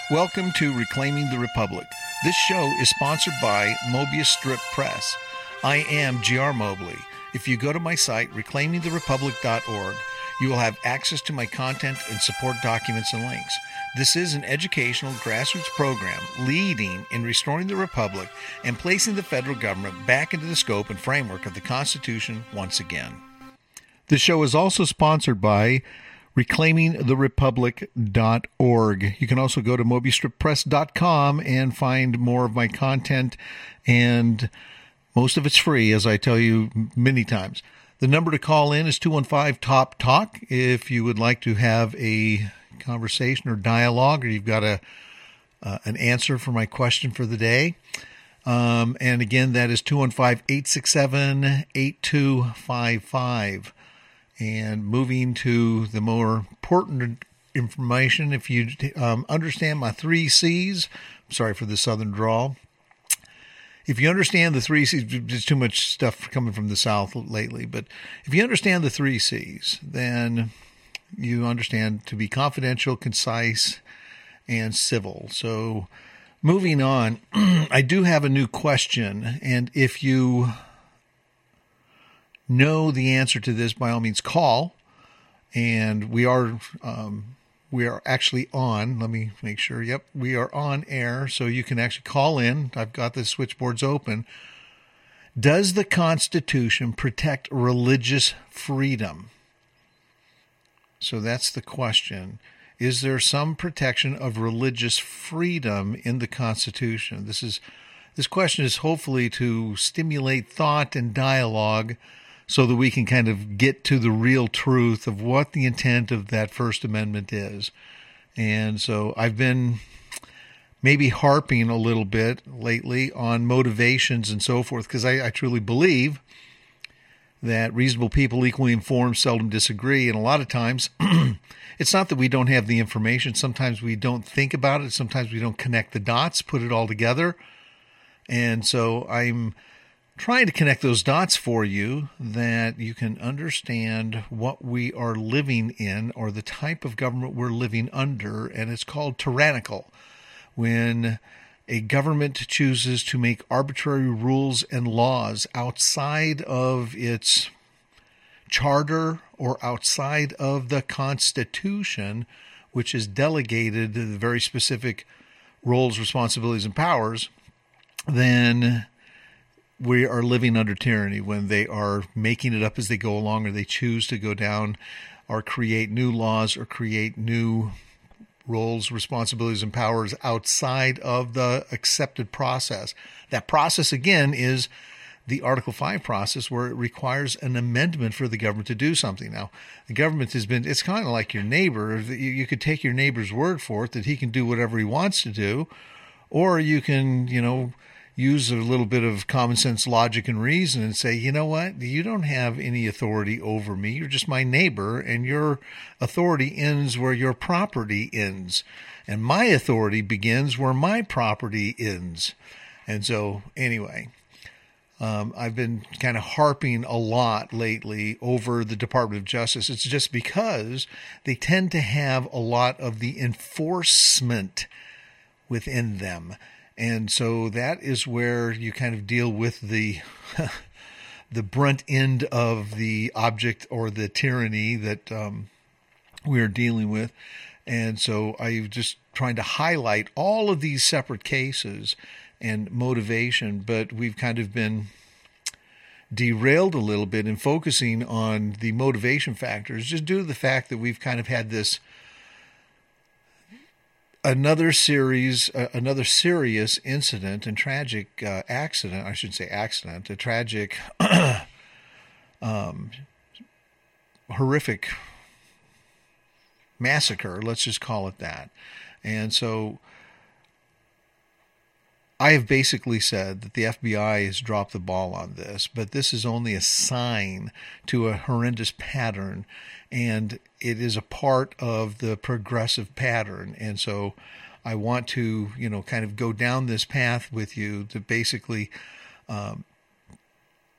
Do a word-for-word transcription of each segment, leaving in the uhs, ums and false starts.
Welcome to Reclaiming the Republic. This show is sponsored by Mobius Strip Press. I am G R Mobley. If you go to my site, reclaiming the republic dot org, you will have access to my content and support documents and links. This is an educational grassroots program leading in restoring the Republic and placing the federal government back into the scope and framework of the Constitution once again. The show is also sponsored by reclaiming the republic dot org. You can also go to mobius strip press dot com and find more of my content, and most of it's free, as I tell you many times. The number to call in is two one five, T O P, TALK if you would like to have a conversation or dialogue, or you've got a uh, an answer for my question for the day. Um, and again, that is two one five, eight six seven, eight two five five. And moving to the more important information, if you um, understand my three C's, sorry for the southern drawl. If you understand the three C's, there's too much stuff coming from the South lately, but if you understand the three C's, then you understand to be confidential, concise, and civil. So moving on, I do have a new question, and if you know the answer to this, by all means call, and we are um, we are actually on. Let me make sure. Yep, we are on air, so you can actually call in. I've got the switchboards open. Does the Constitution protect religious freedom? So that's the question. Is there some protection of religious freedom in the Constitution? This is this question is hopefully to stimulate thought and dialogue, so that we can kind of get to the real truth of what the intent of that First Amendment is. And so I've been maybe harping a little bit lately on motivations and so forth, because I, I truly believe that reasonable people, equally informed, seldom disagree. And a lot of times, it's not that we don't have the information. Sometimes we don't think about it. Sometimes we don't connect the dots, put it all together. And so I'm trying to connect those dots for you, that you can understand what we are living in, or the type of government we're living under, and it's called tyrannical. When a government chooses to make arbitrary rules and laws outside of its charter or outside of the Constitution, which has delegated the very specific roles, responsibilities, and powers, then we are living under tyranny. When they are making it up as they go along, or they choose to go down or create new laws or create new roles, responsibilities, and powers outside of the accepted process. That process, again, is the Article five process, where it requires an amendment for the government to do something. Now, the government has been, it's kind of like your neighbor. You, you could take your neighbor's word for it that he can do whatever he wants to do, or you can, you know, use a little bit of common sense, logic, and reason and say, you know what, you don't have any authority over me. You're just my neighbor, and your authority ends where your property ends. And my authority begins where my property ends. And so, anyway, um, I've been kind of harping a lot lately over the Department of Justice. It's just because they tend to have a lot of the enforcement within them. And so that is where you kind of deal with the the brunt end of the object or the tyranny that um, we are dealing with. And so I'm just trying to highlight all of these separate cases and motivation, but we've kind of been derailed a little bit in focusing on the motivation factors, just due to the fact that we've kind of had this Another series, uh, another serious incident and tragic uh, accident, I should say accident, a tragic, um, horrific massacre, let's just call it that. And so I have basically said that the F B I has dropped the ball on this, but this is only a sign to a horrendous pattern, and it is a part of the progressive pattern. And so I want to, you know, kind of go down this path with you to basically um,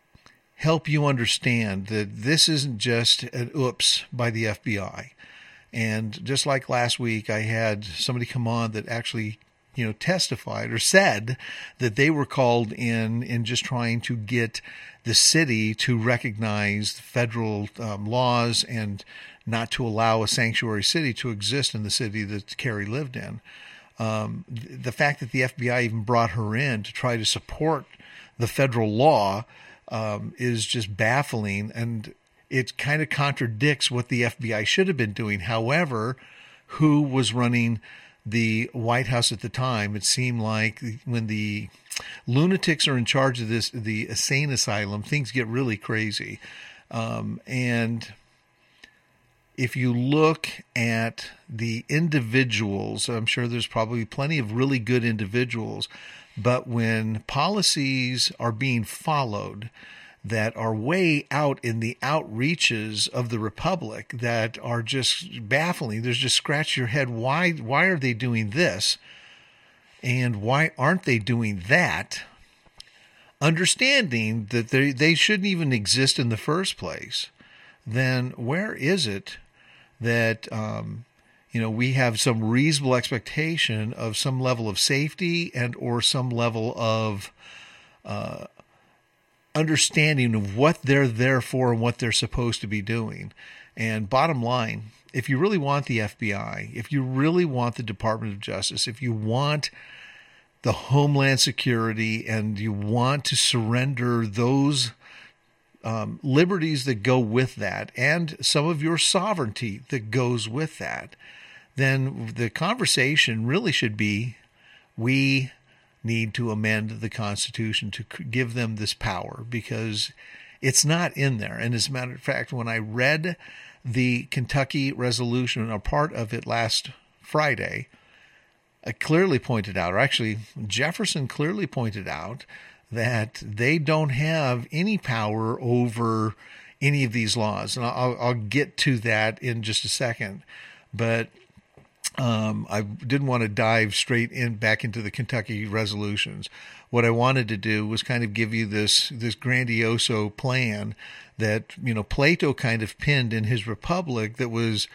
help you understand that this isn't just an oops by the F B I. And just like last week, I had somebody come on that actually, you know, testified or said that they were called in in just trying to get the city to recognize federal um, laws and not to allow a sanctuary city to exist in the city that Carrie lived in. Um, the fact that the F B I even brought her in to try to support the federal law um, is just baffling, and it kind of contradicts what the F B I should have been doing. However, who was running the White House at the time? It seemed like when the lunatics are in charge of this, the insane asylum, things get really crazy. Um, and if you look at the individuals, I'm sure there's probably plenty of really good individuals, but when policies are being followed that are way out in the outreaches of the republic that are just baffling, there's just scratch your head. Why, why are they doing this? And why aren't they doing that? Understanding that they, they shouldn't even exist in the first place, then where is it that, um, you know, we have some reasonable expectation of some level of safety and or some level of uh, understanding of what they're there for and what they're supposed to be doing? And bottom line, if you really want the F B I, if you really want the Department of Justice, if you want the Homeland Security and you want to surrender those Um, liberties that go with that and some of your sovereignty that goes with that, then the conversation really should be, we need to amend the Constitution to give them this power because it's not in there. And as a matter of fact, when I read the Kentucky resolution, or part of it last Friday, I clearly pointed out, or actually Jefferson clearly pointed out, that they don't have any power over any of these laws. And I'll, I'll get to that in just a second. But um, I didn't want to dive straight in back into the Kentucky resolutions. What I wanted to do was kind of give you this, this grandioso plan that, you know, Plato kind of pinned in his Republic that was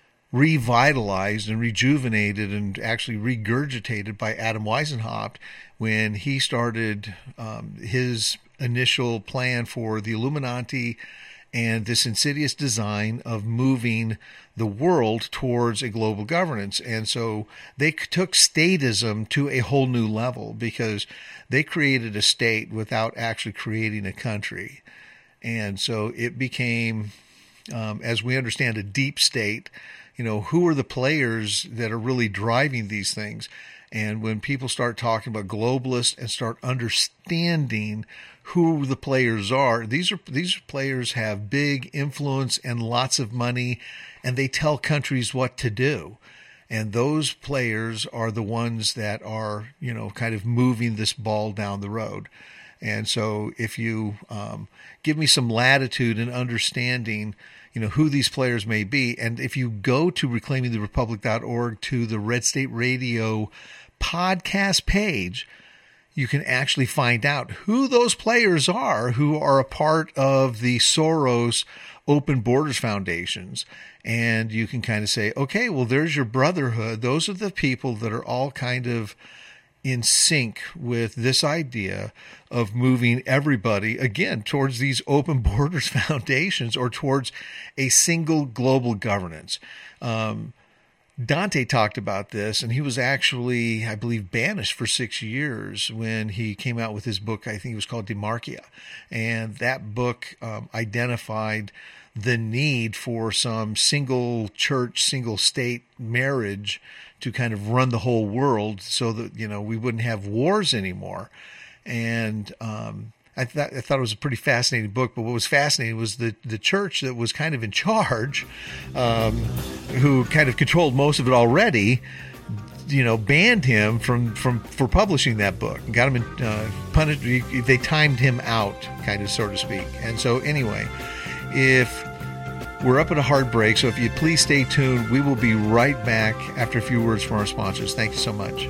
revitalized and rejuvenated and actually regurgitated by Adam Weishaupt when he started um, his initial plan for the Illuminati and this insidious design of moving the world towards a global governance. And so they took statism to a whole new level because they created a state without actually creating a country. And so it became, um, as we understand, a deep state. You know, who are the players that are really driving these things? And when people start talking about globalists and start understanding who the players are, these are these players have big influence and lots of money, and they tell countries what to do. And those players are the ones that are, you know, kind of moving this ball down the road. And so if you um, give me some latitude in understanding, you know, who these players may be, and if you go to reclaiming the republic dot org to the Red State Radio podcast page, you can actually find out who those players are who are a part of the Soros Open Borders Foundations. And you can kind of say, okay, well, there's your brotherhood. Those are the people that are all kind of in sync with this idea of moving everybody, again, towards these open borders foundations or towards a single global governance. Um, Dante talked about this, and he was actually, I believe, banished for six years when he came out with his book. I think it was called Demarchia. And that book um, identified the need for some single church, single state marriage to kind of run the whole world so that, you know, we wouldn't have wars anymore. And um, I, th- I thought it was a pretty fascinating book. But what was fascinating was the, the church that was kind of in charge, um, who kind of controlled most of it already, you know, banned him from, from for publishing that book. Got him in, uh, punished. They timed him out, kind of, so to speak. And so anyway, if we're up at a hard break, so if you please stay tuned, we will be right back after a few words from our sponsors. Thank you so much.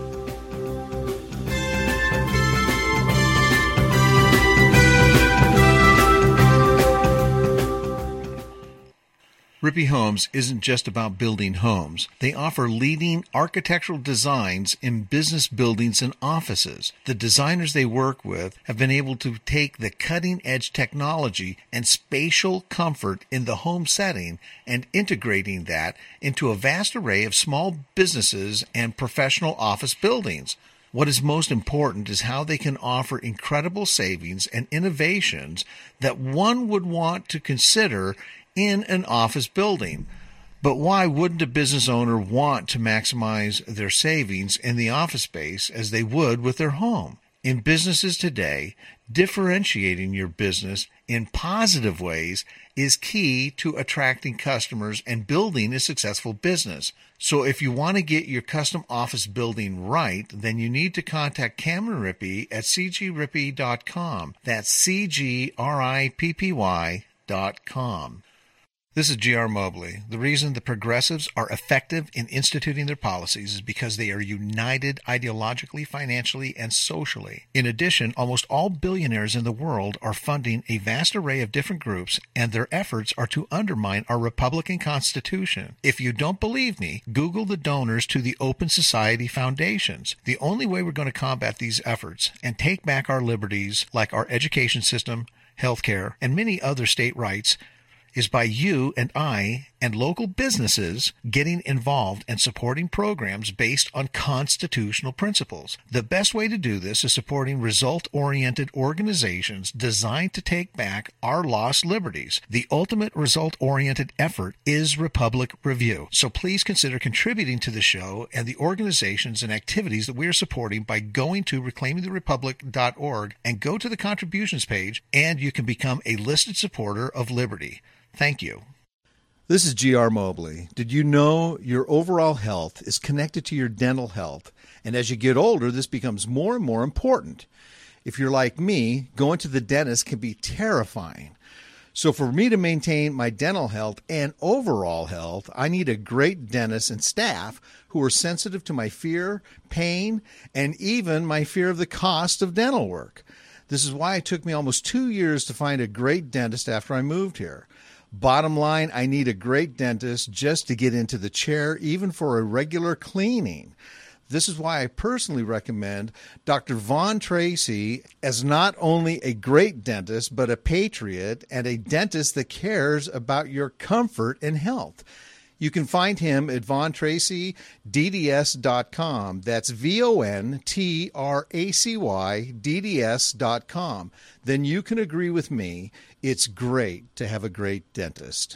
Rippey Homes isn't just about building homes. They offer leading architectural designs in business buildings and offices. The designers they work with have been able to take the cutting-edge technology and spatial comfort in the home setting and integrating that into a vast array of small businesses and professional office buildings. What is most important is how they can offer incredible savings and innovations that one would want to consider in an office building. But why wouldn't a business owner want to maximize their savings in the office space as they would with their home? In businesses today, differentiating your business in positive ways is key to attracting customers and building a successful business. So if you want to get your custom office building right, then you need to contact Cameron Rippey at c g rippey dot com. That's C G R I P P Y dot com. This is G R Mobley. The reason the progressives are effective in instituting their policies is because they are united ideologically, financially, and socially. In addition, almost all billionaires in the world are funding a vast array of different groups, and their efforts are to undermine our Republican Constitution. If you don't believe me, Google the donors to the Open Society Foundations. The only way we're going to combat these efforts and take back our liberties, like our education system, health care, and many other state rights, is by you and I and local businesses getting involved and supporting programs based on constitutional principles. The best way to do this is supporting result-oriented organizations designed to take back our lost liberties. The ultimate result-oriented effort is Republic Review. So please consider contributing to the show and the organizations and activities that we are supporting by going to reclaiming the republic dot org and go to the contributions page, and you can become a listed supporter of liberty. Thank you. This is G R Mobley. Did you know your overall health is connected to your dental health? And as you get older, this becomes more and more important. If you're like me, going to the dentist can be terrifying. So for me to maintain my dental health and overall health, I need a great dentist and staff who are sensitive to my fear, pain, and even my fear of the cost of dental work. This is why it took me almost two years to find a great dentist after I moved here. Bottom line, I need a great dentist just to get into the chair, even for a regular cleaning. This is why I personally recommend Doctor Vaughn Tracy as not only a great dentist, but a patriot and a dentist that cares about your comfort and health. You can find him at von tracy d d s dot com. That's V O N T R A C Y D D S dot com. Then you can agree with me. It's great to have a great dentist.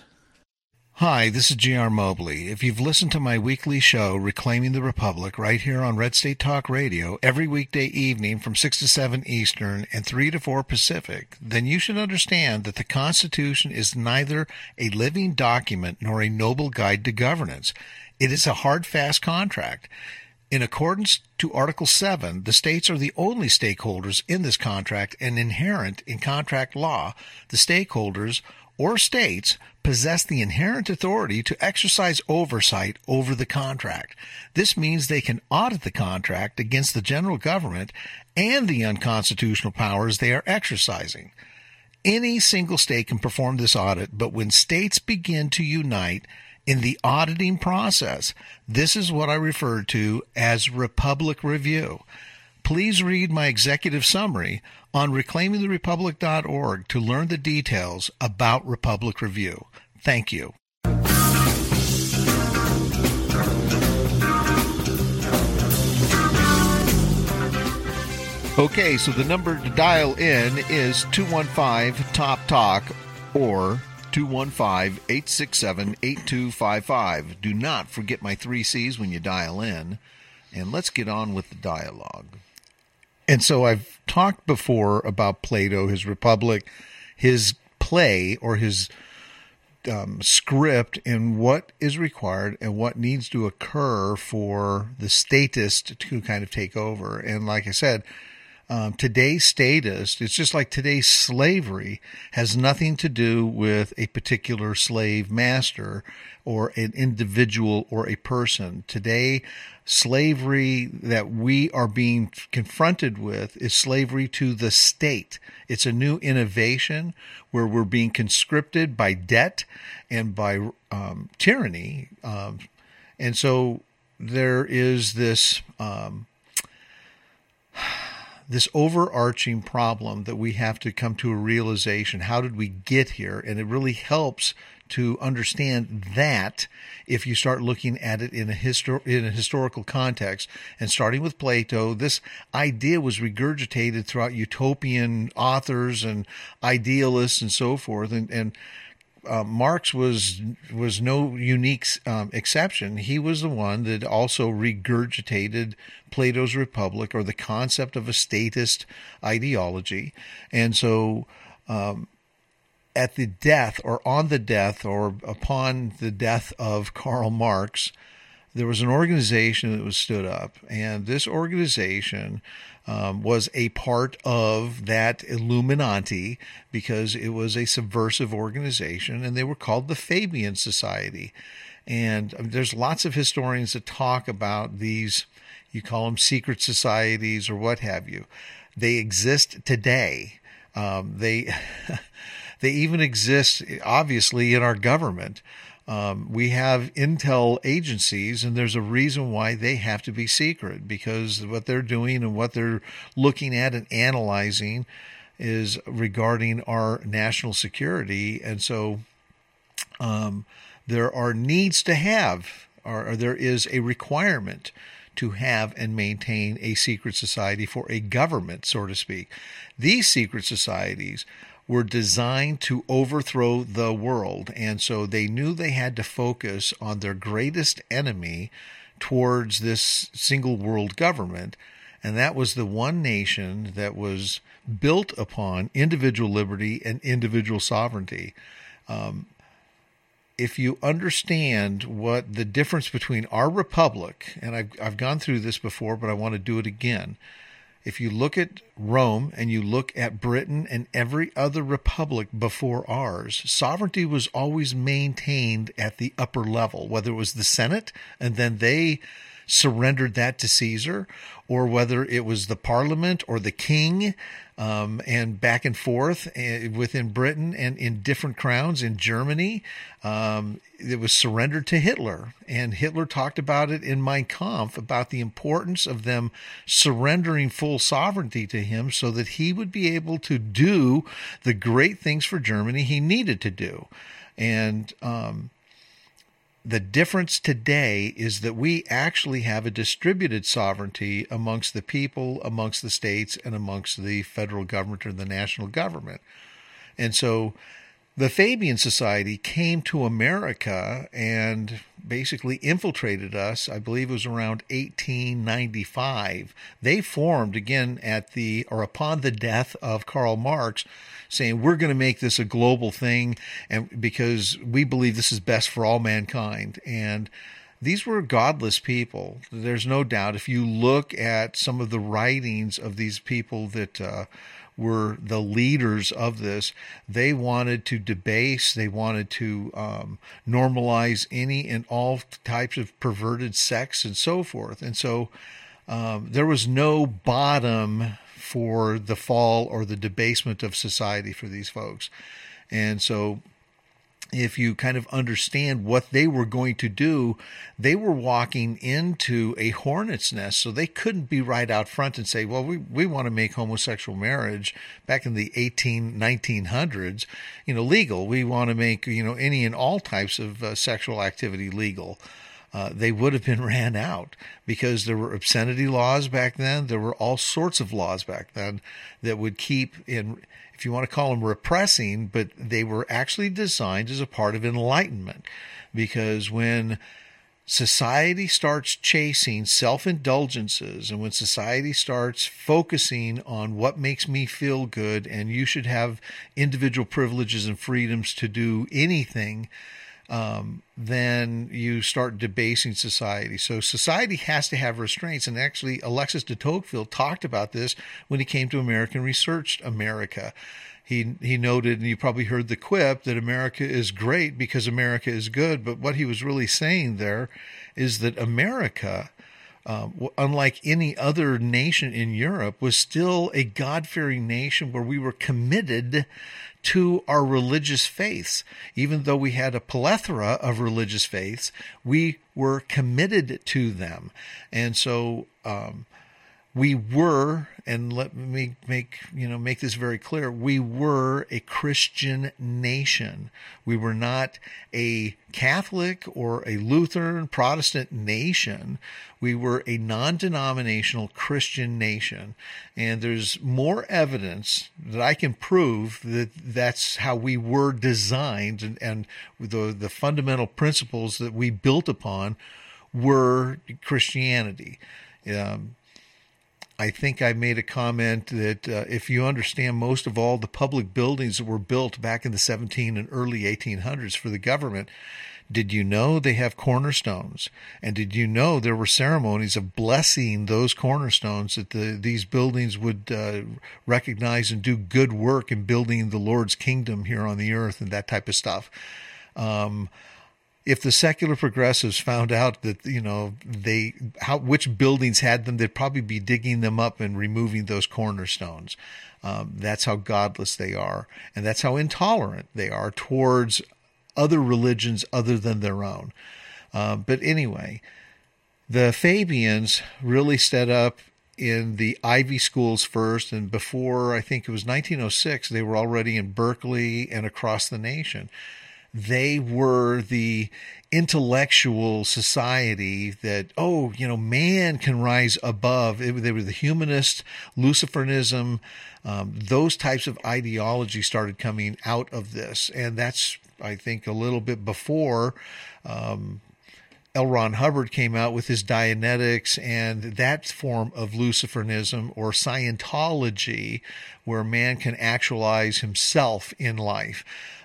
Hi, this is G R Mobley. If you've listened to my weekly show, Reclaiming the Republic, right here on Red State Talk Radio, every weekday evening from six to seven Eastern and three to four Pacific, then you should understand that the Constitution is neither a living document nor a noble guide to governance. It is a hard, fast contract. In accordance to Article seven, the states are the only stakeholders in this contract, and inherent in contract law, the stakeholders or states possess the inherent authority to exercise oversight over the contract. This means they can audit the contract against the general government and the unconstitutional powers they are exercising. Any single state can perform this audit, but when states begin to unite in the auditing process, this is what I refer to as Republic Review. Please read my executive summary on reclaiming the republic dot org to learn the details about Republic Review. Thank you. Okay, so the number to dial in is two one five top talk or two one five, eight six seven, eight two five five. Do not forget my three C's when you dial in, and let's get on with the dialogue. And so I've talked before about Plato, his Republic, his play or his um, script, and what is required and what needs to occur for the statist to kind of take over. And like I said, Um, today's status, it's just like today's slavery, has nothing to do with a particular slave master or an individual or a person. Today, slavery that we are being confronted with is slavery to the state. It's a new innovation where we're being conscripted by debt and by um, tyranny. Um, and so there is this um, this overarching problem that we have to come to a realization. How did we get here? And it really helps to understand that if you start looking at it in a histor- in a historical context. And starting with Plato, this idea was regurgitated throughout utopian authors and idealists and so forth. And, and uh, Marx was was no unique um, exception. He was the one that also regurgitated Plato's Republic, or the concept of a statist ideology. And so um, at the death, or on the death, or upon the death of Karl Marx, there was an organization that was stood up, and this organization um, was a part of that Illuminati because it was a subversive organization, and they were called the Fabian Society. And um, there's lots of historians that talk about these, you call them secret societies or what have you. They exist today. Um, they... They even exist, obviously, in our government. Um, we have intel agencies, and there's a reason why they have to be secret, because what they're doing and what they're looking at and analyzing is regarding our national security. And so um, there are needs to have, or, or there is a requirement to have and maintain a secret society for a government, so to speak. These secret societies were designed to overthrow the world. And so they knew they had to focus on their greatest enemy towards this single world government. And that was the one nation that was built upon individual liberty and individual sovereignty. Um, if you understand what the difference between our republic, and I've, I've gone through this before, but I want to do it again. If you look at Rome and you look at Britain and every other republic before ours, sovereignty was always maintained at the upper level, whether it was the Senate and then they surrendered that to Caesar, or whether it was the Parliament or the king, um, and back and forth uh, within Britain and in different crowns in Germany. Um, it was surrendered to Hitler, and Hitler talked about it in Mein Kampf, about the importance of them surrendering full sovereignty to him so that he would be able to do the great things for Germany he needed to do. And um, the difference today is that we actually have a distributed sovereignty amongst the people, amongst the states, and amongst the federal government or the national government. And so the Fabian Society came to America and basically infiltrated us. I believe it was around eighteen ninety-five. They formed again at the, or upon the death of Karl Marx, saying we're going to make this a global thing, and because we believe this is best for all mankind. And these were godless people. There's no doubt. If you look at some of the writings of these people that uh, were the leaders of this, they wanted to debase, they wanted to um, normalize any and all types of perverted sex and so forth. And so um, there was no bottom for the fall or the debasement of society for these folks. And so if you kind of understand what they were going to do, they were walking into a hornet's nest. So they couldn't be right out front and say, well, we, we want to make homosexual marriage back in the eighteen, nineteen hundreds, you know, legal. We want to make, you know, any and all types of uh, sexual activity legal. Uh, they would have been ran out because there were obscenity laws back then. There were all sorts of laws back then that would keep in, if you want to call them repressing, but they were actually designed as a part of enlightenment. Because when society starts chasing self-indulgences, and when society starts focusing on what makes me feel good, and you should have individual privileges and freedoms to do anything, um, then you start debasing society. So society has to have restraints. And actually, Alexis de Tocqueville talked about this when he came to America and researched America. He he noted, and you probably heard the quip, that America is great because America is good. But what he was really saying there is that America, um, unlike any other nation in Europe, was still a God-fearing nation where we were committed to our religious faiths. Even though we had a plethora of religious faiths, we were committed to them. And so um, we were, and let me make, you know, make this very clear, we were a Christian nation. We were not a Catholic or a Lutheran Protestant nation. We were a non-denominational Christian nation. And there's more evidence that I can prove that that's how we were designed, and, and the, the fundamental principles that we built upon were Christianity. Um, I think I made a comment that uh, if you understand most of all the public buildings that were built back in the seventeen and early eighteen hundreds for the government, did you know they have cornerstones? And did you know there were ceremonies of blessing those cornerstones, that the, these buildings would uh, recognize and do good work in building the Lord's kingdom here on the earth and that type of stuff? Um, If the secular progressives found out that, you know, they how which buildings had them, they'd probably be digging them up and removing those cornerstones. Um, that's how godless they are, and that's how intolerant they are towards other religions other than their own. Uh, but anyway, the Fabians really set up in the Ivy schools first, and before, I think it was nineteen oh six, they were already in Berkeley and across the nation. They were the intellectual society that, oh, you know, man can rise above. It, they were the humanist, Luciferianism, um, those types of ideology started coming out of this. And that's, I think, a little bit before um, L. Ron Hubbard came out with his Dianetics and that form of Luciferianism or Scientology, where man can actualize himself in life.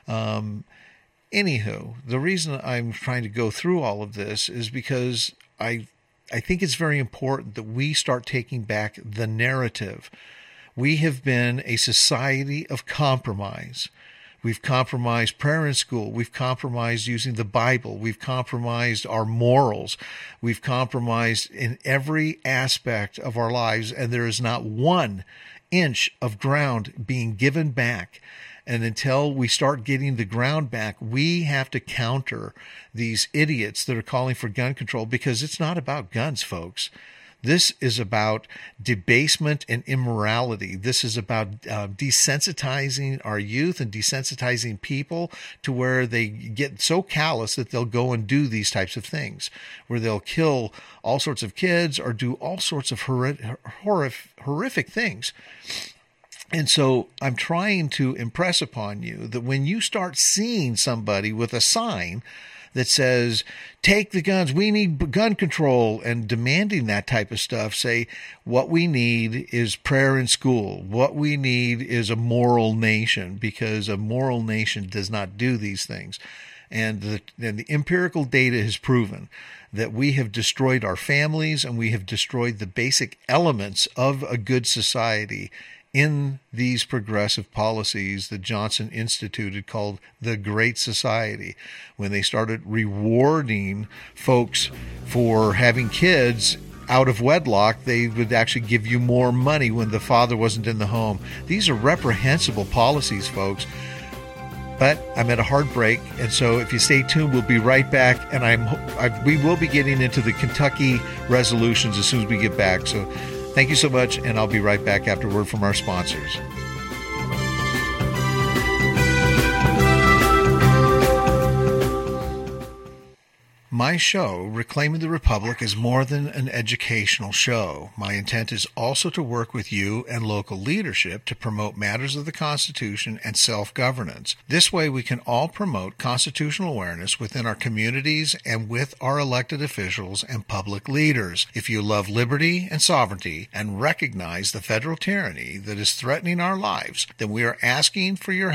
Um, Anywho, the reason I'm trying to go through all of this is because I I think it's very important that we start taking back the narrative. We have been a society of compromise. We've compromised prayer in school. We've compromised using the Bible. We've compromised our morals. We've compromised in every aspect of our lives, and there is not one inch of ground being given back. And until we start getting the ground back, we have to counter these idiots that are calling for gun control, because it's not about guns, folks. This is about debasement and immorality. This is about uh, desensitizing our youth and desensitizing people to where they get so callous that they'll go and do these types of things, where they'll kill all sorts of kids or do all sorts of horrific, horrific things. And so I'm trying to impress upon you that when you start seeing somebody with a sign that says, take the guns, we need gun control, and demanding that type of stuff, say, what we need is prayer in school. What we need is a moral nation, because a moral nation does not do these things. And the, and the empirical data has proven that we have destroyed our families and we have destroyed the basic elements of a good society in these progressive policies that Johnson instituted, called the Great Society, when they started rewarding folks for having kids out of wedlock. They would actually give you more money when the father wasn't in the home. These are reprehensible policies, folks. But I'm at a hard break, and so if you stay tuned, we'll be right back. And I'm I, we will be getting into the Kentucky resolutions as soon as we get back. So thank you so much, and I'll be right back after a word from our sponsors. My show, Reclaiming the Republic, is more than an educational show. My intent is also to work with you and local leadership to promote matters of the Constitution and self-governance. This way we can all promote constitutional awareness within our communities and with our elected officials and public leaders. If you love liberty and sovereignty and recognize the federal tyranny that is threatening our lives, then we are asking for your help.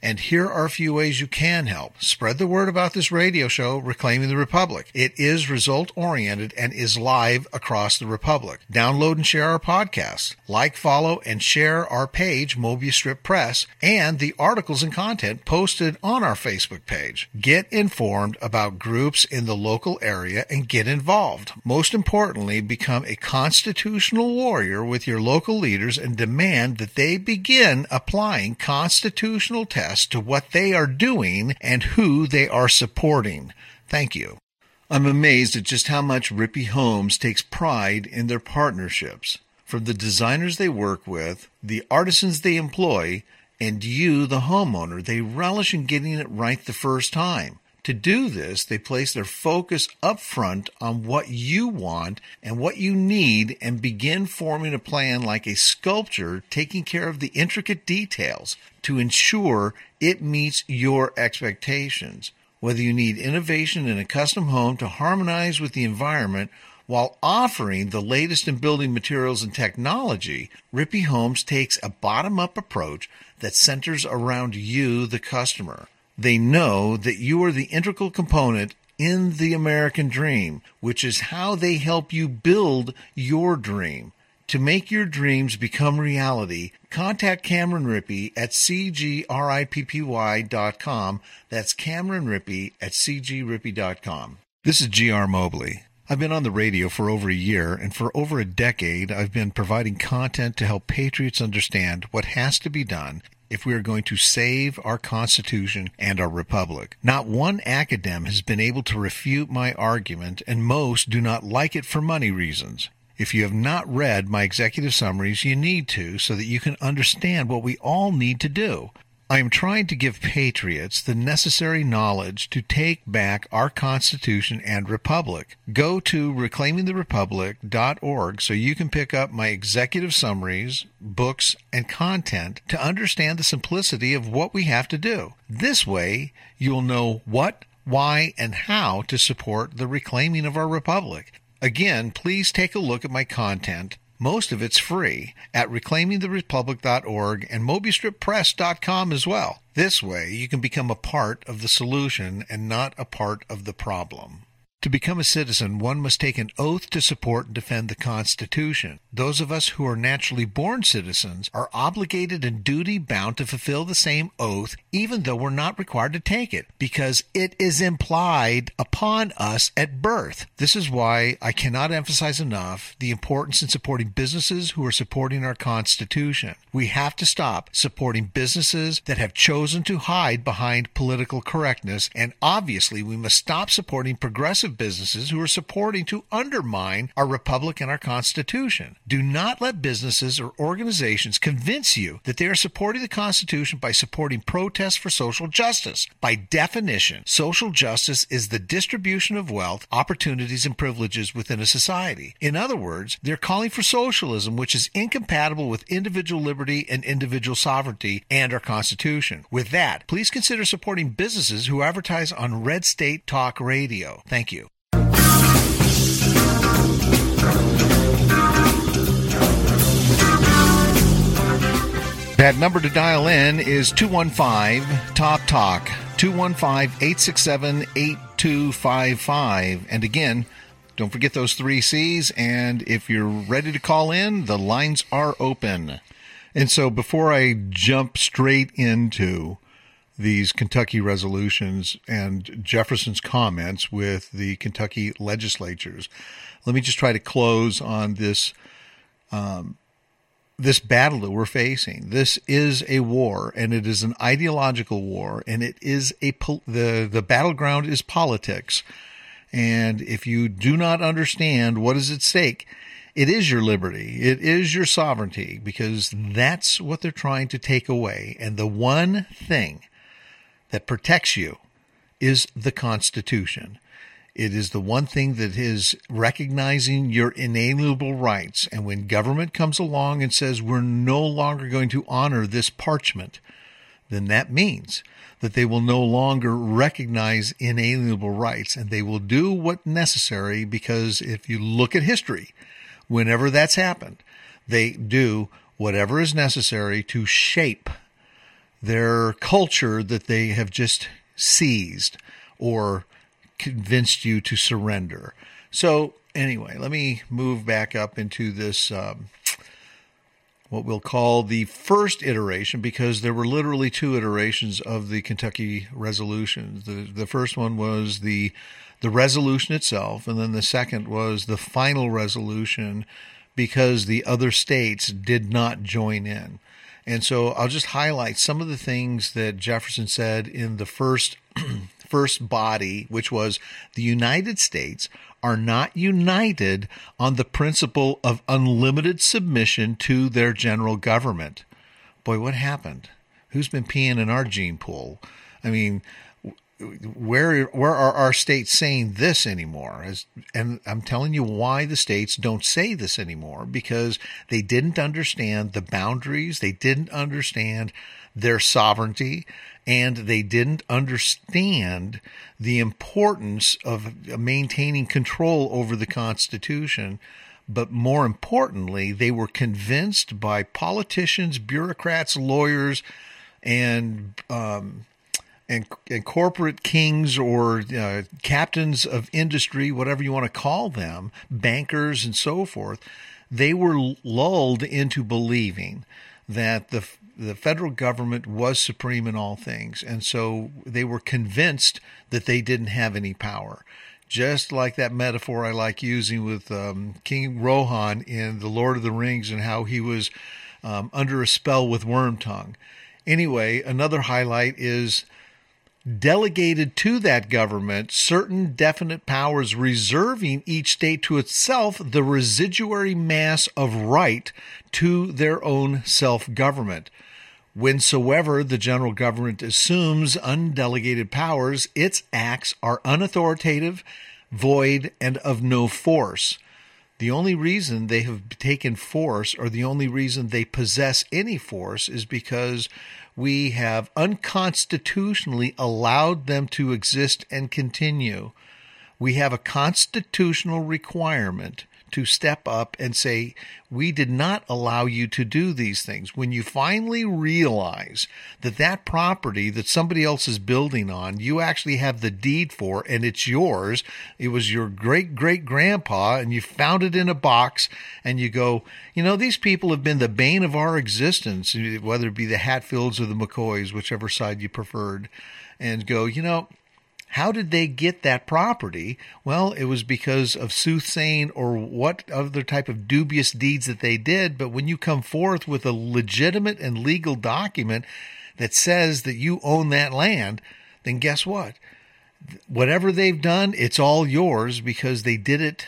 And here are a few ways you can help. Spread the word about this radio show, Reclaiming the Republic. It is result-oriented and is live across the Republic. Download and share our podcast. Like, follow, and share our page, Mobius Strip Press, and the articles and content posted on our Facebook page. Get informed about groups in the local area and get involved. Most importantly, become a constitutional warrior with your local leaders and demand that they begin applying constitutional tests to what they are doing and who they are supporting. Thank you. I'm amazed at just how much Rippey Homes takes pride in their partnerships. From the designers they work with, the artisans they employ, and you, the homeowner, they relish in getting it right the first time. To do this, they place their focus up front on what you want and what you need and begin forming a plan like a sculptor, taking care of the intricate details to ensure it meets your expectations. Whether you need innovation in a custom home to harmonize with the environment while offering the latest in building materials and technology, Rippey Homes takes a bottom-up approach that centers around you, the customer. They know that you are the integral component in the American dream, which is how they help you build your dream. To make your dreams become reality, contact Cameron Rippey at c g rippy dot com. That's Cameron Rippey at c g rippy dot com. This is G R Mobley. I've been on the radio for over a year, and for over a decade, I've been providing content to help patriots understand what has to be done if we are going to save our Constitution and our Republic. Not one academic has been able to refute my argument, and most do not like it for money reasons. If you have not read my executive summaries, you need to so that you can understand what we all need to do. I am trying to give patriots the necessary knowledge to take back our Constitution and Republic. Go to reclaiming the republic dot org so you can pick up my executive summaries, books, and content to understand the simplicity of what we have to do. This way, you'll know what, why, and how to support the reclaiming of our republic. Again, please take a look at my content. Most of it's free at reclaiming the republic dot org and mobius strip press dot com as well. This way, you can become a part of the solution and not a part of the problem. To become a citizen, one must take an oath to support and defend the Constitution. Those of us who are naturally born citizens are obligated and duty-bound to fulfill the same oath, even though we're not required to take it, because it is implied upon us at birth. This is why I cannot emphasize enough the importance in supporting businesses who are supporting our Constitution. We have to stop supporting businesses that have chosen to hide behind political correctness, and obviously we must stop supporting progressive businesses who are supporting to undermine our republic and our Constitution. Do not let businesses or organizations convince you that they are supporting the Constitution by supporting protests for social justice. By definition, social justice is the distribution of wealth, opportunities, and privileges within a society. In other words, they're calling for socialism, which is incompatible with individual liberty and individual sovereignty and our Constitution. With that, please consider supporting businesses who advertise on Red State Talk Radio. Thank you. That number to dial in is two one five Top Talk, two one five, eight six seven, eight two five five. And again, don't forget those three C's, and if you're ready to call in, the lines are open. And so before I jump straight into these Kentucky resolutions and Jefferson's comments with the Kentucky legislatures, let me just try to close on this um, this battle that we're facing. This is a war, and it is an ideological war, and it is a pol- the the battleground is politics. And if you do not understand what is at stake, it is your liberty, it is your sovereignty, because that's what they're trying to take away. And the one thing that protects you is the Constitution. It is the one thing that is recognizing your inalienable rights. And when government comes along and says we're no longer going to honor this parchment, then that means that they will no longer recognize inalienable rights, and they will do what's necessary, because if you look at history, whenever that's happened, they do whatever is necessary to shape their culture that they have just seized or convinced you to surrender. So anyway, let me move back up into this, um, what we'll call the first iteration, because there were literally two iterations of the Kentucky resolution. The, the first one was the, the resolution itself, and then the second was the final resolution because the other states did not join in. And so I'll just highlight some of the things that Jefferson said in the first first body, which was the United States are not united on the principle of unlimited submission to their general government. Boy, what happened? Who's been peeing in our gene pool? I mean, where where are our states saying this anymore? As, and I'm telling you why the states don't say this anymore, because they didn't understand the boundaries, they didn't understand their sovereignty, and they didn't understand the importance of maintaining control over the Constitution. But more importantly, they were convinced by politicians, bureaucrats, lawyers, and um, and, and corporate kings or uh, captains of industry, whatever you want to call them, bankers and so forth. They were lulled into believing that the the federal government was supreme in all things. And so they were convinced that they didn't have any power. Just like that metaphor I like using with um, King Rohan in The Lord of the Rings and how he was um, under a spell with Wormtongue. Anyway, another highlight is delegated to that government certain definite powers, reserving each state to itself the residuary mass of right to their own self-government. Whensoever the general government assumes undelegated powers, its acts are unauthoritative, void, and of no force. The only reason they have taken force, or the only reason they possess any force, is because we have unconstitutionally allowed them to exist and continue. We have a constitutional requirement to step up and say, we did not allow you to do these things. When you finally realize that that property that somebody else is building on, you actually have the deed for, and it's yours. It was your great-great-grandpa, and you found it in a box, and you go, you know, these people have been the bane of our existence, whether it be the Hatfields or the McCoys, whichever side you preferred, and go, you know, how did they get that property? Well, it was because of soothsaying or what other type of dubious deeds that they did. But when you come forth with a legitimate and legal document that says that you own that land, then guess what? Whatever they've done, it's all yours because they did it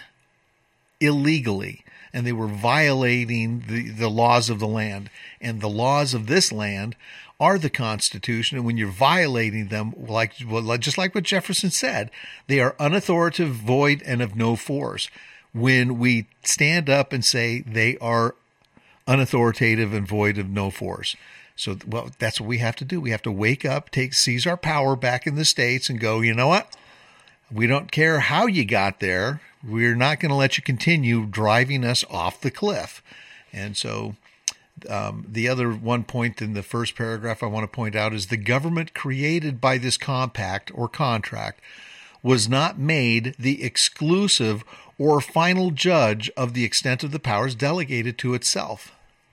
illegally and they were violating the, the laws of the land. And the laws of this land are the Constitution, and when you're violating them, like well, just like what Jefferson said, they are unauthoritative, void, and of no force. When we stand up and say they are unauthoritative and void of no force. So, well, that's what we have to do. We have to wake up, take seize our power back in the states and go, you know what? We don't care how you got there. We're not going to let you continue driving us off the cliff. And so Um, the other one point in the first paragraph I want to point out is the government created by this compact or contract was not made the exclusive or final judge of the extent of the powers delegated to itself.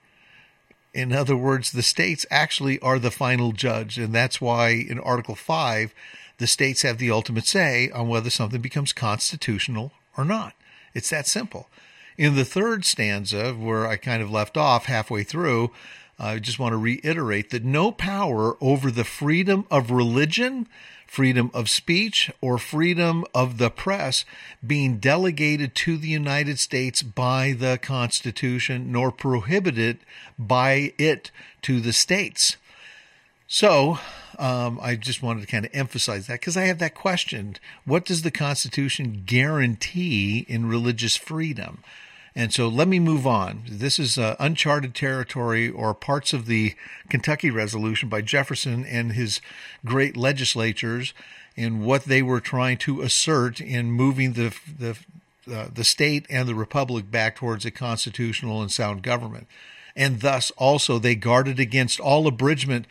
In other words, the states actually are the final judge, and that's why in Article five, the states have the ultimate say on whether something becomes constitutional or not. It's that simple. In the third stanza, where I kind of left off halfway through, I just want to reiterate that no power over the freedom of religion, freedom of speech, or freedom of the press being delegated to the United States by the Constitution, nor prohibited by it to the states. So um, I just wanted to kind of emphasize that because I have that question. What does the Constitution guarantee in religious freedom? And so let me move on. This is uh, uncharted territory or parts of the Kentucky Resolution by Jefferson and his great legislatures and what they were trying to assert in moving the the uh, the state and the republic back towards a constitutional and sound government. And thus also they guarded against all abridgment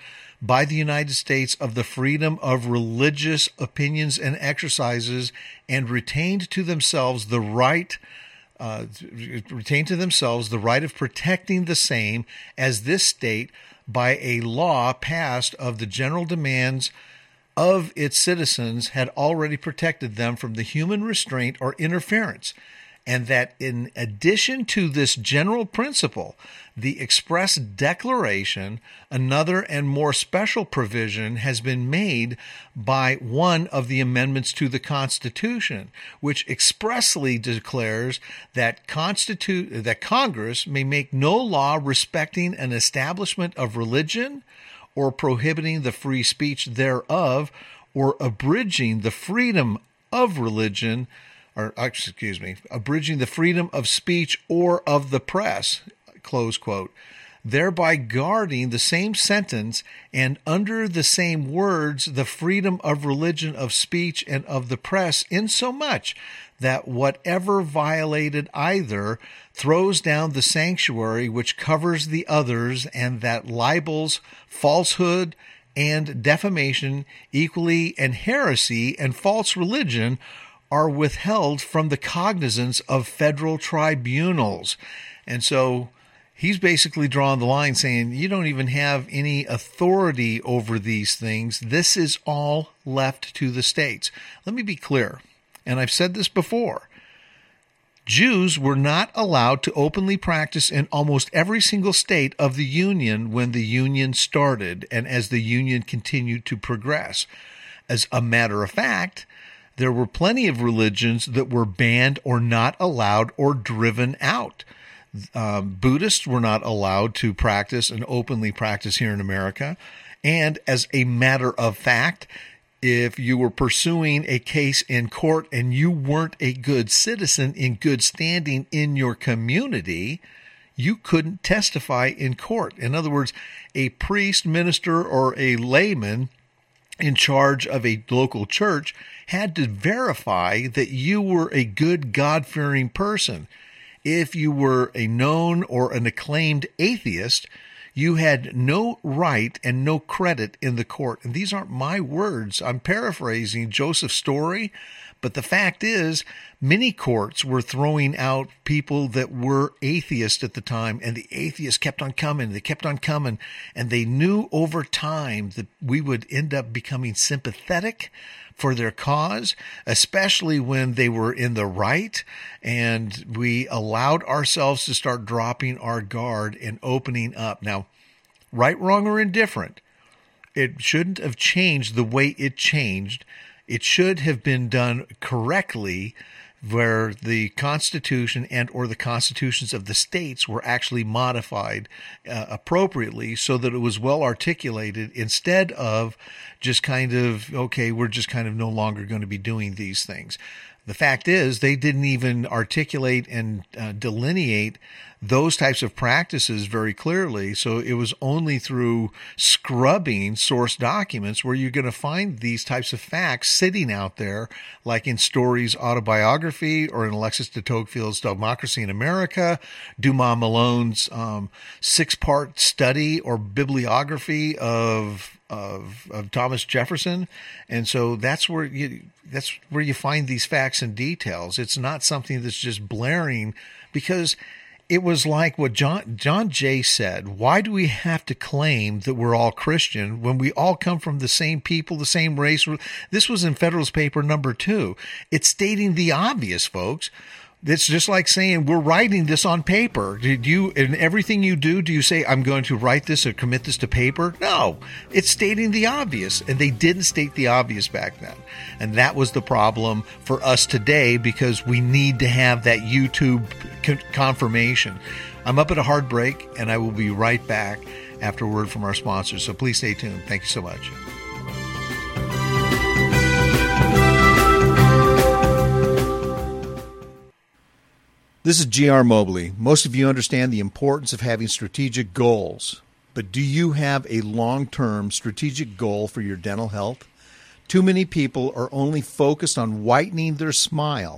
by the United States of the freedom of religious opinions and exercises, and retained to themselves the right uh, retained to themselves the right of protecting the same as this state by a law passed of the general demands of its citizens had already protected them from the human restraint or interference, and that in addition to this general principle, the express declaration, another and more special provision has been made by one of the amendments to the Constitution, which expressly declares that constitu- that Congress may make no law respecting an establishment of religion, or prohibiting the free speech thereof, or abridging the freedom of religion, or excuse me, abridging the freedom of speech or of the press, close quote, thereby guarding the same sentence and under the same words the freedom of religion, of speech, and of the press, insomuch that whatever violated either throws down the sanctuary which covers the others, and that libels, falsehood, and defamation equally, and heresy and false religion are withheld from the cognizance of federal tribunals. And so he's basically drawing the line saying you don't even have any authority over these things. This is all left to the states. Let me be clear, and I've said this before. Jews were not allowed to openly practice in almost every single state of the Union when the Union started and as the Union continued to progress. As a matter of fact, there were plenty of religions that were banned or not allowed or driven out. Um, Buddhists were not allowed to practice and openly practice here in America. And as a matter of fact, if you were pursuing a case in court and you weren't a good citizen in good standing in your community, you couldn't testify in court. In other words, a priest, minister, or a layman in charge of a local church had to verify that you were a good, God-fearing person. If you were a known or an acclaimed atheist, you had no right and no credit in the court. And these aren't my words. I'm paraphrasing Joseph's story. But the fact is, many courts were throwing out people that were atheists at the time, and the atheists kept on coming. They kept on coming, and they knew over time that we would end up becoming sympathetic for their cause, especially when they were in the right, and we allowed ourselves to start dropping our guard and opening up. Now, right, wrong, or indifferent, it shouldn't have changed the way it changed. It should have been done correctly, where the Constitution and or the constitutions of the states were actually modified uh, appropriately so that it was well articulated, instead of just kind of, okay, we're just kind of no longer going to be doing these things. The fact is, they didn't even articulate and uh, delineate those types of practices very clearly. So it was only through scrubbing source documents where you're going to find these types of facts sitting out there, like in Story's autobiography or in Alexis de Tocqueville's Democracy in America, Dumas Malone's um, six-part study or bibliography of Of, of Thomas Jefferson. And so that's where you that's where you find these facts and details. It's not something that's just blaring, because it was like what John John Jay said. Why do we have to claim that we're all Christian when we all come from the same people, the same race? This was in Federalist Paper number two. It's stating the obvious, folks. It's just like saying we're writing this on paper. Did you, in everything you do, do you say, I'm going to write this or commit this to paper? No, it's stating the obvious. And they didn't state the obvious back then. And that was the problem for us today, because we need to have that YouTube confirmation. I'm up at a hard break, and I will be right back after a word from our sponsors. So please stay tuned. Thank you so much. This is G R Mobley. Most of you understand the importance of having strategic goals, but do you have a long-term strategic goal for your dental health? Too many people are only focused on whitening their smile,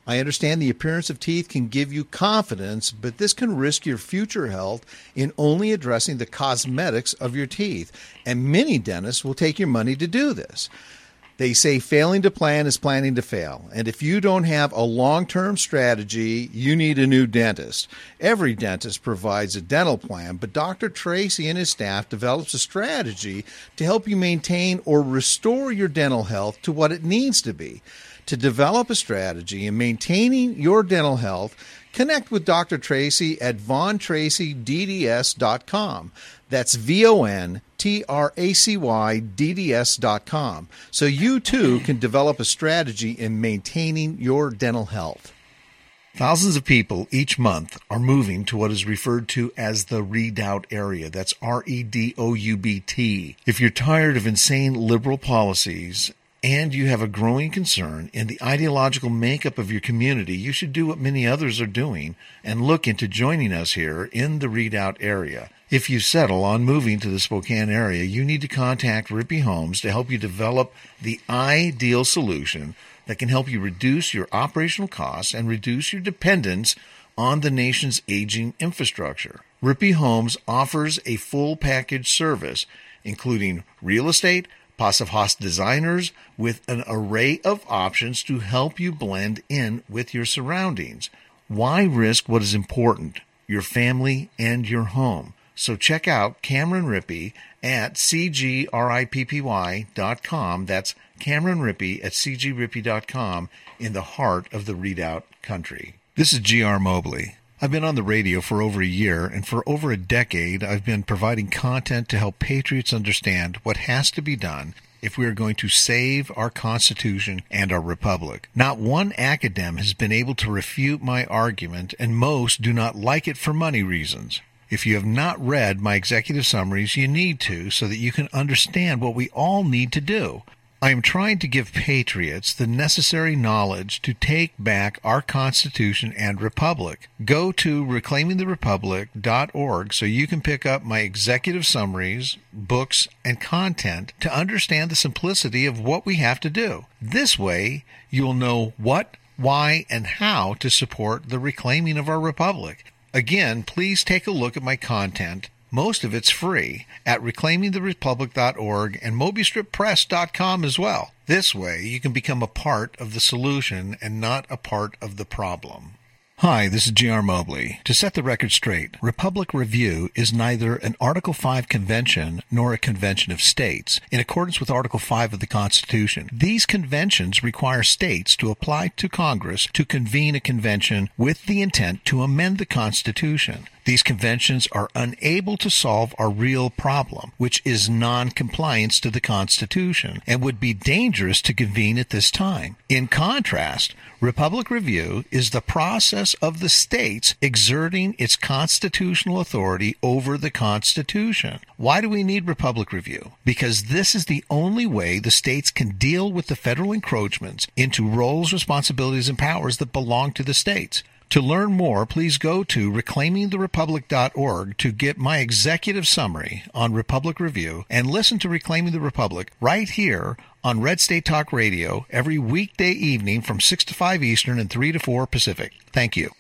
I understand the appearance of teeth can give you confidence, but this can risk your future health in only addressing the cosmetics of your teeth, and many dentists will take your money to do this. They say failing to plan is planning to fail, and if you don't have a long-term strategy, you need a new dentist. Every dentist provides a dental plan, but Doctor Tracy and his staff develops a strategy to help you maintain or restore your dental health to what it needs to be. To develop a strategy in maintaining your dental health, connect with Doctor Tracy at von tracy d d s dot com. That's V O N T R A C Y D D S dot com. So you too can develop a strategy in maintaining your dental health. Thousands of people each month are moving to what is referred to as the Redoubt area. That's R E D O U B T. If you're tired of insane liberal policies and you have a growing concern in the ideological makeup of your community, you should do what many others are doing and look into joining us here in the Redoubt area. If you settle on moving to the Spokane area, you need to contact Rippey Homes to help you develop the ideal solution that can help you reduce your operational costs and reduce your dependence on the nation's aging infrastructure. Rippey Homes offers a full package service, including real estate, Passive House designers with an array of options to help you blend in with your surroundings. Why risk what is important, your family and your home? So check out Cameron Rippey at C G R I P P Y dot com. That's Cameron Rippey at C G Rippey dot com in the heart of the Redoubt country. This is G R Mobley. I've been on the radio for over a year, and for over a decade, I've been providing content to help patriots understand what has to be done if we are going to save our Constitution and our Republic. Not one academic has been able to refute my argument, and most do not like it for money reasons. If you have not read my executive summaries, you need to, so that you can understand what we all need to do. I am trying to give patriots the necessary knowledge to take back our Constitution and Republic. Go to reclaiming the republic dot org so you can pick up my executive summaries, books, and content to understand the simplicity of what we have to do. This way, you'll know what, why, and how to support the reclaiming of our republic. Again, please take a look at my content. Most of it's free at reclaiming the republic dot org and moby strip press dot com as well. This way, you can become a part of the solution and not a part of the problem. Hi, this is G R Mobley. To set the record straight, Republic Review is neither an Article five convention nor a convention of states. In accordance with Article five of the Constitution, these conventions require states to apply to Congress to convene a convention with the intent to amend the Constitution. These conventions are unable to solve our real problem, which is non-compliance to the Constitution, and would be dangerous to convene at this time. In contrast, Republic Review is the process of the states exerting its constitutional authority over the Constitution. Why do we need Republic Review? Because this is the only way the states can deal with the federal encroachments into roles, responsibilities, and powers that belong to the states. To learn more, please go to reclaiming the republic dot org to get my executive summary on Republic Review and listen to Reclaiming the Republic right here on Red State Talk Radio every weekday evening from six to five Eastern and three to four Pacific. Thank you.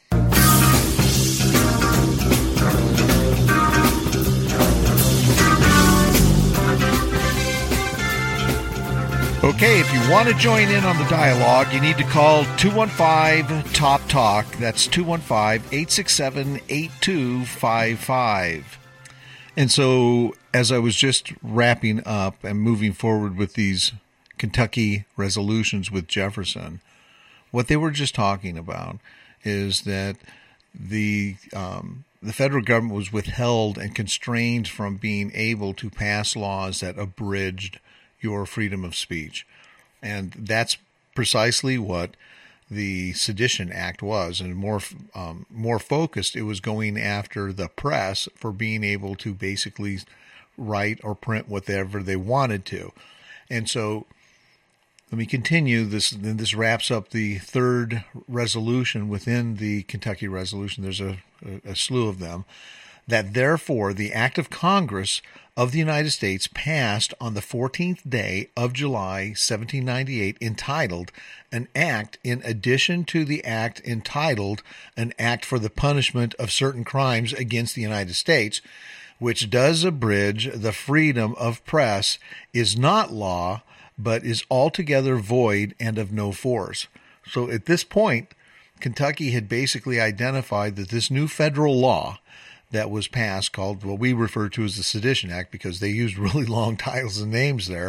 Okay, if you want to join in on the dialogue, you need to call two one five T O P Talk. That's two one five, eight six seven, eight two five five. And so, as I was just wrapping up and moving forward with these Kentucky resolutions with Jefferson, what they were just talking about is that the um, the federal government was withheld and constrained from being able to pass laws that abridged your freedom of speech. And that's precisely what the Sedition Act was. And more um, more focused, it was going after the press for being able to basically write or print whatever they wanted to. And so let me continue this. Then this wraps up the third resolution within the Kentucky resolution. There's a, a, a slew of them. that therefore the act of Congress of the United States passed on the fourteenth day of July, seventeen ninety-eight, entitled An Act in Addition to the Act entitled An Act for the Punishment of Certain Crimes Against the United States, which does abridge the freedom of press, is not law, but is altogether void and of no force. So at this point, Kentucky had basically identified that this new federal law that was passed, called what we refer to as the Sedition Act, because they used really long titles and names there,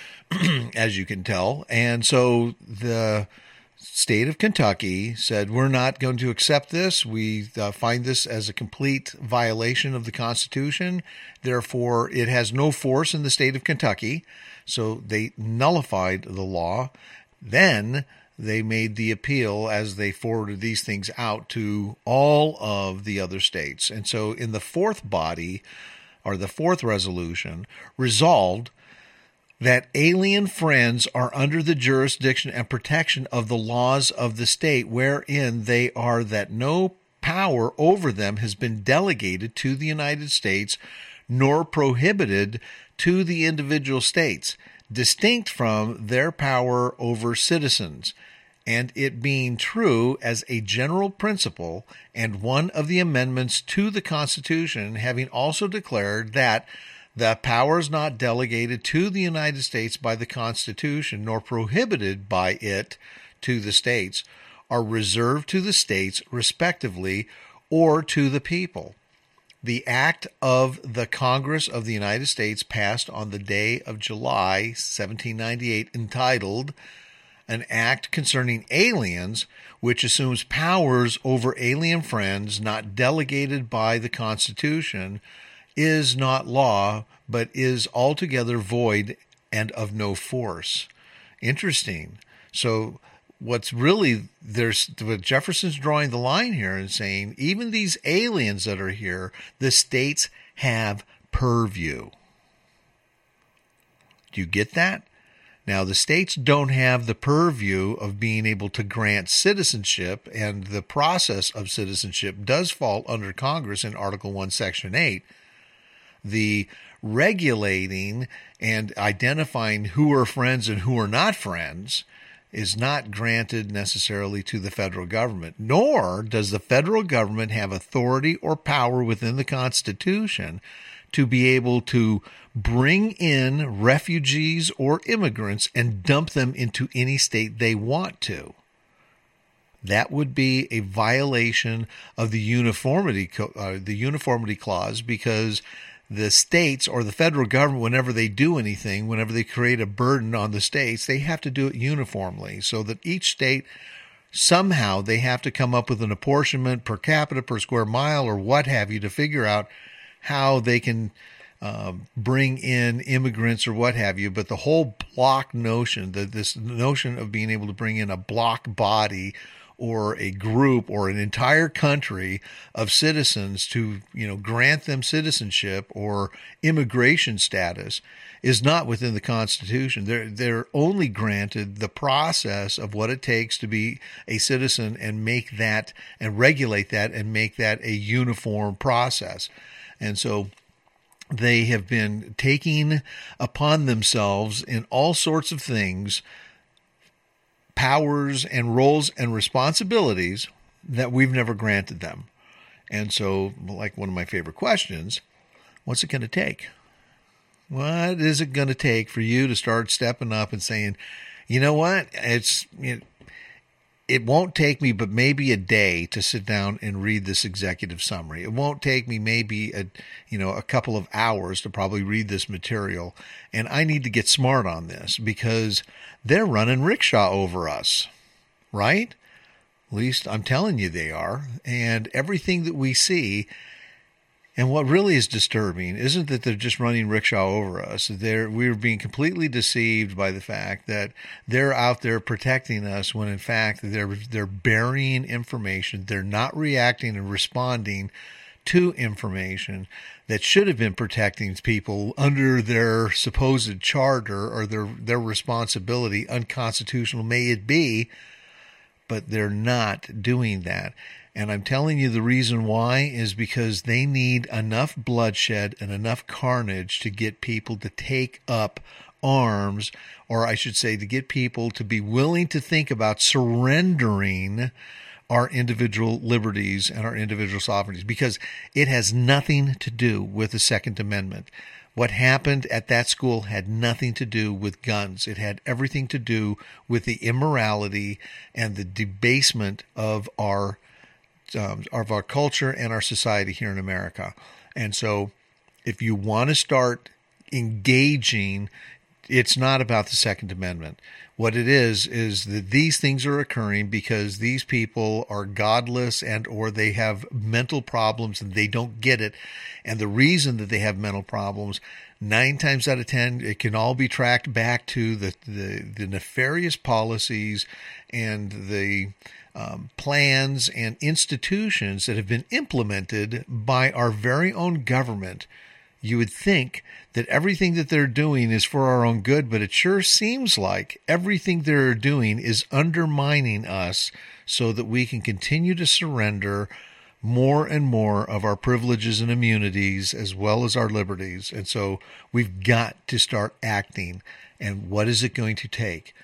as you can tell. And so the state of Kentucky said, we're not going to accept this. We uh, find this as a complete violation of the Constitution. Therefore, it has no force in the state of Kentucky. So they nullified the law. Then they made the appeal as they forwarded these things out to all of the other states. And so in the fourth body, or the fourth resolution, resolved that alien friends are under the jurisdiction and protection of the laws of the state wherein they are, that no power over them has been delegated to the United States, nor prohibited to the individual states, distinct from their power over citizens, and it being true as a general principle, and one of the amendments to the Constitution having also declared that the powers not delegated to the United States by the Constitution, nor prohibited by it to the states, are reserved to the states respectively, or to the people. The act of the Congress of the United States passed on the day of July, seventeen ninety-eight, entitled An Act Concerning Aliens, which assumes powers over alien friends not delegated by the Constitution, is not law, but is altogether void and of no force. Interesting. So what's really, there's what Jefferson's drawing the line here and saying, even these aliens that are here, the states have purview. Do you get that? Now, the states don't have the purview of being able to grant citizenship, and the process of citizenship does fall under Congress in Article one, Section eight. The regulating and identifying who are friends and who are not friends is not granted necessarily to the federal government, nor does the federal government have authority or power within the Constitution to be able to bring in refugees or immigrants and dump them into any state they want to. That would be a violation of the uniformity uh, the uniformity clause, because the states or the federal government, whenever they do anything, whenever they create a burden on the states, they have to do it uniformly, so that each state, somehow they have to come up with an apportionment per capita, per square mile, or what have you, to figure out how they can uh, bring in immigrants or what have you. But the whole block notion, the, this notion of being able to bring in a block body or a group or an entire country of citizens to, you know, grant them citizenship or immigration status is not within the Constitution. They're, they're only granted the process of what it takes to be a citizen and make that and regulate that and make that a uniform process. And so they have been taking upon themselves in all sorts of things powers and roles and responsibilities that we've never granted them. And so, like one of my favorite questions, what's it going to take? What is it going to take for you to start stepping up and saying, you know what, it's it, it won't take me but maybe a day to sit down and read this executive summary. It won't take me maybe a you know a couple of hours to probably read this material, and I need to get smart on this because they're running rickshaw over us, right? At least I'm telling you they are. And everything that we see, and what really is disturbing isn't that they're just running rickshaw over us. They're, we're being completely deceived by the fact that they're out there protecting us when in fact they're, they're burying information. They're not reacting and responding to information that should have been protecting people under their supposed charter or their, their responsibility, unconstitutional may it be. but they're not doing that. And I'm telling you the reason why is because they need enough bloodshed and enough carnage to get people to take up arms, or I should say to get people to be willing to think about surrendering our individual liberties and our individual sovereignties, because it has nothing to do with the Second Amendment. What happened at that school had nothing to do with guns. It had everything to do with the immorality and the debasement of our um, of our culture and our society here in America. And so if you want to start engaging, it's not about the Second Amendment. What it is, is that these things are occurring because these people are godless and or they have mental problems and they don't get it. And the reason that they have mental problems, nine times out of ten, it can all be tracked back to the, the, the nefarious policies and the um, plans and institutions that have been implemented by our very own government. You would think that everything that they're doing is for our own good, but it sure seems like everything they're doing is undermining us so that we can continue to surrender more and more of our privileges and immunities as well as our liberties. And so we've got to start acting. And what is it going to take?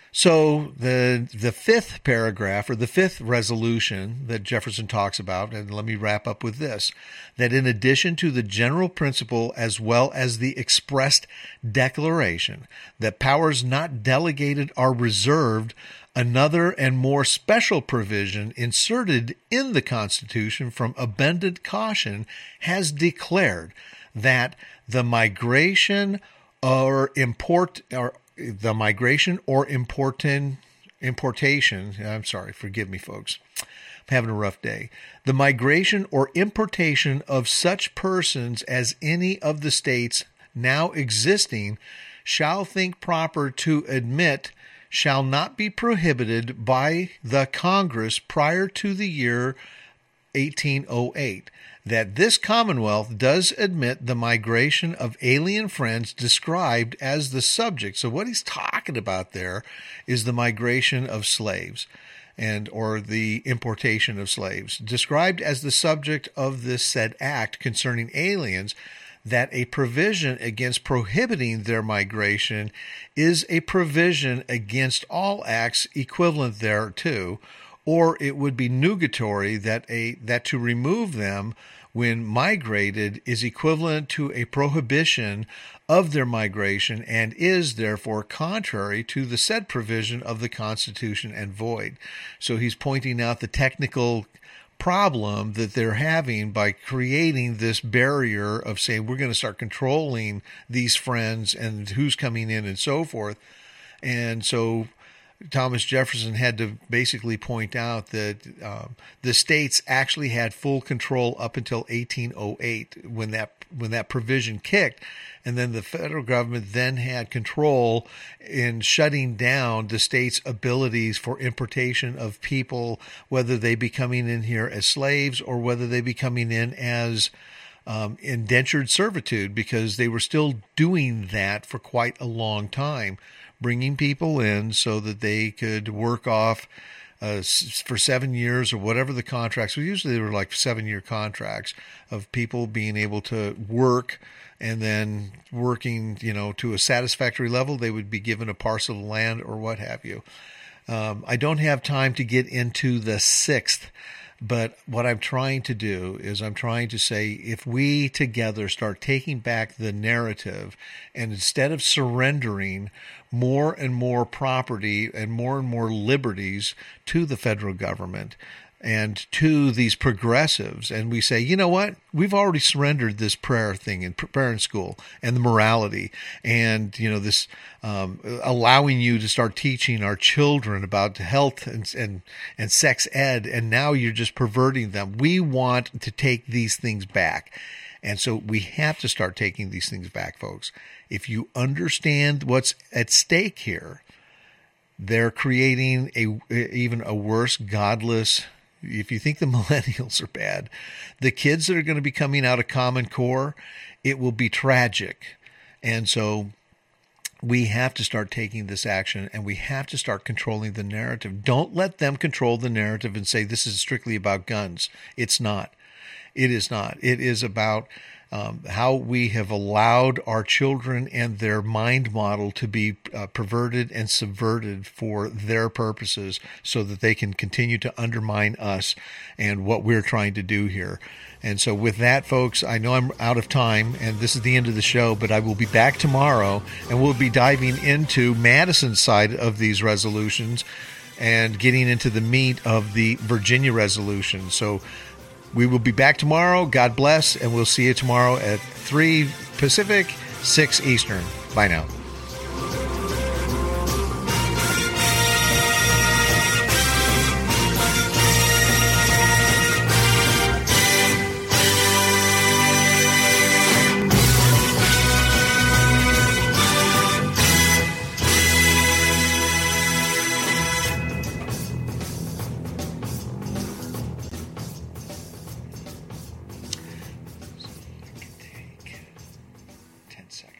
So the the fifth paragraph, or the fifth resolution that Jefferson talks about, and let me wrap up with this, that in addition to the general principle as well as the expressed declaration that powers not delegated are reserved, another and more special provision inserted in the Constitution from abundant caution has declared that the migration or import or the migration or importin, importation, I'm sorry, forgive me, folks. I'm having a rough day. The migration or importation of such persons as any of the states now existing shall think proper to admit shall not be prohibited by the Congress prior to the year eighteen oh eight. That this Commonwealth does admit the migration of alien friends described as the subject. So what he's talking about there is the migration of slaves and or the importation of slaves, described as the subject of this said act concerning aliens, that a provision against prohibiting their migration is a provision against all acts equivalent thereto, or it would be nugatory that a that to remove them when migrated is equivalent to a prohibition of their migration and is therefore contrary to the said provision of the Constitution and void. So he's pointing out the technical problem that they're having by creating this barrier of saying we're going to start controlling these friends and who's coming in and so forth. And so Thomas Jefferson had to basically point out that um, the states actually had full control up until eighteen oh eight when that when that provision kicked, and then the federal government then had control in shutting down the states' abilities for importation of people, whether they be coming in here as slaves or whether they be coming in as um, indentured servitude, because they were still doing that for quite a long time, bringing people in so that they could work off uh, for seven years or whatever the contracts were. Usually they were like seven-year contracts of people being able to work, and then working, you know, to a satisfactory level, they would be given a parcel of land or what have you. Um, I don't have time to get into the sixth, but what I'm trying to do is I'm trying to say if we together start taking back the narrative, and instead of surrendering more and more property and more and more liberties to the federal government and to these progressives, and we say, you know what, we've already surrendered this prayer thing in prayer in school and the morality, and you know this um, allowing you to start teaching our children about health and, and and sex ed, and now you're just perverting them. We want to take these things back, and so we have to start taking these things back, folks. If you understand what's at stake here, they're creating a even a worse godless. If you think the millennials are bad, the kids that are going to be coming out of Common Core, it will be tragic. And so we have to start taking this action, and we have to start controlling the narrative. Don't let them control the narrative and say this is strictly about guns. It's not. It is not. It is about um, how we have allowed our children and their mind model to be uh, perverted and subverted for their purposes so that they can continue to undermine us and what we're trying to do here. And so with that, folks, I know I'm out of time, and this is the end of the show, but I will be back tomorrow, and we'll be diving into Madison's side of these resolutions and getting into the meat of the Virginia resolution. So we will be back tomorrow. God bless, and we'll see you tomorrow at three Pacific, six Eastern. Bye now.